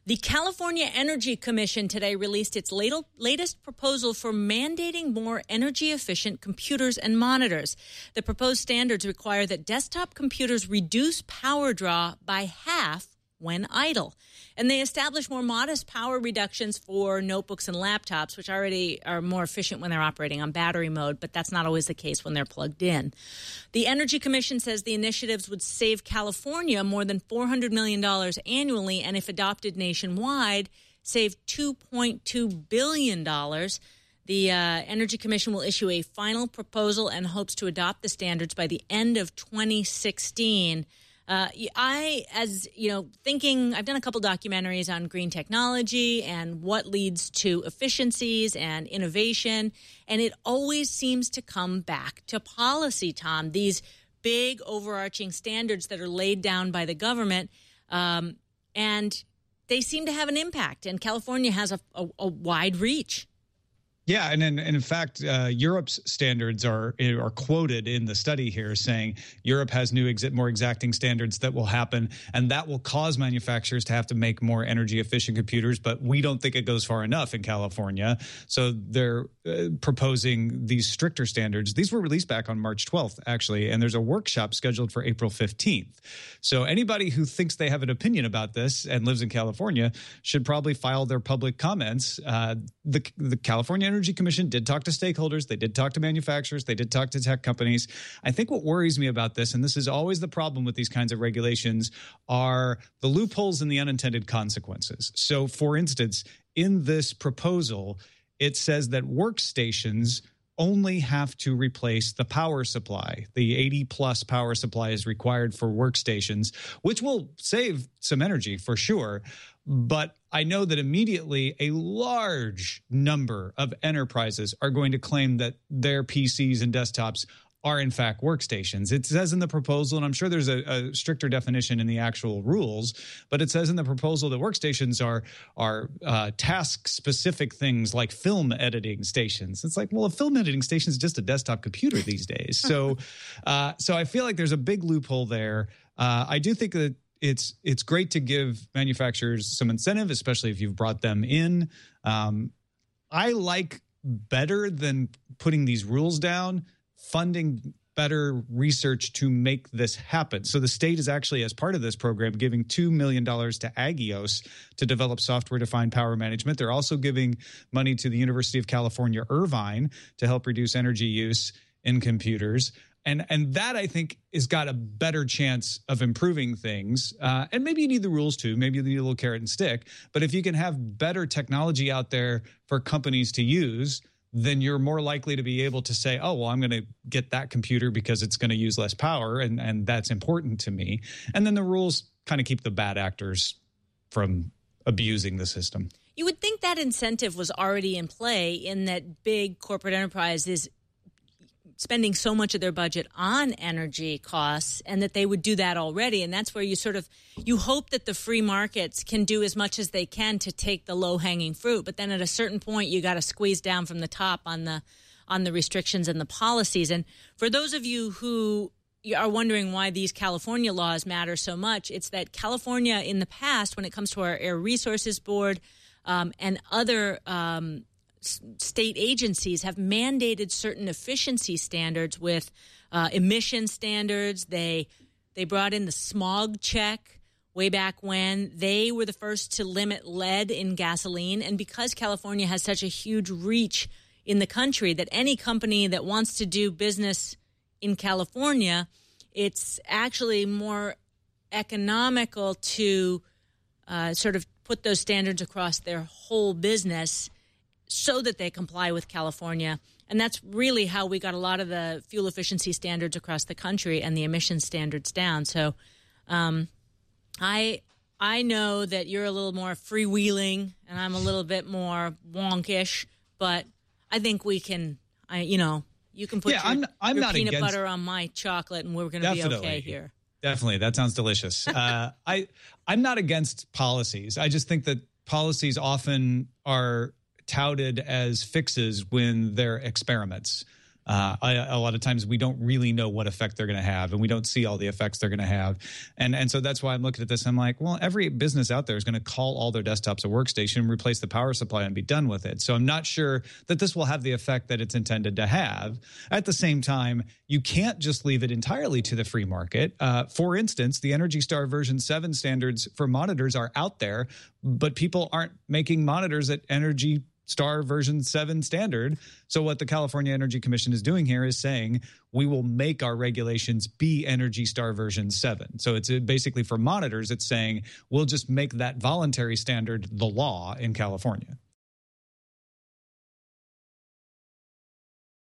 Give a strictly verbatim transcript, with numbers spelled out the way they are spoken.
The California Energy Commission today released its latest proposal for mandating more energy-efficient computers and monitors. The proposed standards require that desktop computers reduce power draw by half when idle. And they establish more modest power reductions for notebooks and laptops, which already are more efficient when they're operating on battery mode, but that's not always the case when they're plugged in. The Energy Commission says the initiatives would save California more than four hundred million dollars annually, and if adopted nationwide, save two point two billion dollars. The uh, Energy Commission will issue a final proposal and hopes to adopt the standards by the end of twenty sixteen. Uh, I, as you know, thinking, I've done a couple documentaries on green technology and what leads to efficiencies and innovation, and it always seems to come back to policy, Tom. These big overarching standards that are laid down by the government, um, and they seem to have an impact, and California has a, a, a wide reach. Yeah, and in, and in fact, uh, Europe's standards are are quoted in the study here, saying Europe has new, ex- more exacting standards that will happen, and that will cause manufacturers to have to make more energy-efficient computers. But we don't think it goes far enough in California, so they're uh, proposing these stricter standards. These were released back on March twelfth, actually, and there's a workshop scheduled for April fifteenth. So anybody who thinks they have an opinion about this and lives in California should probably file their public comments. Uh, the the California Energy Energy Commission did talk to stakeholders. They did talk to manufacturers. They did talk to tech companies. I think what worries me about this, and this is always the problem with these kinds of regulations, are the loopholes and the unintended consequences. So, for instance, in this proposal, it says that workstations only have to replace the power supply. The eighty plus power supply is required for workstations, which will save some energy for sure. But I know that immediately a large number of enterprises are going to claim that their P Cs and desktops are in fact workstations. It says in the proposal, and I'm sure there's a, a stricter definition in the actual rules, but it says in the proposal that workstations are are uh, task-specific things like film editing stations. It's like, well, a film editing station is just a desktop computer these days. So, uh, so I feel like there's a big loophole there. Uh, I do think that it's it's great to give manufacturers some incentive, especially if you've brought them in. Um, I like better than putting these rules down, funding better research to make this happen. So the state is actually, as part of this program, giving two million dollars to Agios to develop software-defined power management. They're also giving money to the University of California, Irvine, to help reduce energy use in computers. And and that, I think, has got a better chance of improving things. Uh, and maybe you need the rules, too. Maybe you need a little carrot and stick. But if you can have better technology out there for companies to use, then you're more likely to be able to say, oh, well, I'm going to get that computer because it's going to use less power, and, and that's important to me. And then the rules kind of keep the bad actors from abusing the system. You would think that incentive was already in play in that big corporate enterprise is spending so much of their budget on energy costs, and that they would do that already. And that's where you sort of, you hope that the free markets can do as much as they can to take the low-hanging fruit. But then at a certain point, you got to squeeze down from the top on the on the restrictions and the policies. And for those of you who are wondering why these California laws matter so much, it's that California in the past, when it comes to our Air Resources Board um, and other um state agencies, have mandated certain efficiency standards with uh, emission standards. They they brought in the smog check way back when. They were the first to limit lead in gasoline. And because California has such a huge reach in the country, that any company that wants to do business in California, it's actually more economical to uh, sort of put those standards across their whole business so that they comply with California. And that's really how we got a lot of the fuel efficiency standards across the country and the emission standards down. So um, I I know that you're a little more freewheeling and I'm a little bit more wonkish, but I think we can, I you know, you can put yeah, your, I'm, I'm your not peanut against, butter on my chocolate and we're going to be okay here. Definitely. That sounds delicious. uh, I, I'm not against policies. I just think that policies often are touted as fixes when they're experiments. Uh, I, a lot of times we don't really know what effect they're going to have, and we don't see all the effects they're going to have. And and so that's why I'm looking at this. I'm like, well, every business out there is going to call all their desktops a workstation, replace the power supply, and be done with it. So I'm not sure that this will have the effect that it's intended to have. At the same time, you can't just leave it entirely to the free market. Uh, for instance, the Energy Star version seven standards for monitors are out there, but people aren't making monitors at Energy Star version seven standard. So what the California Energy Commission is doing here is saying we will make our regulations be Energy Star version seven. So it's basically for monitors, it's saying we'll just make that voluntary standard the law in California.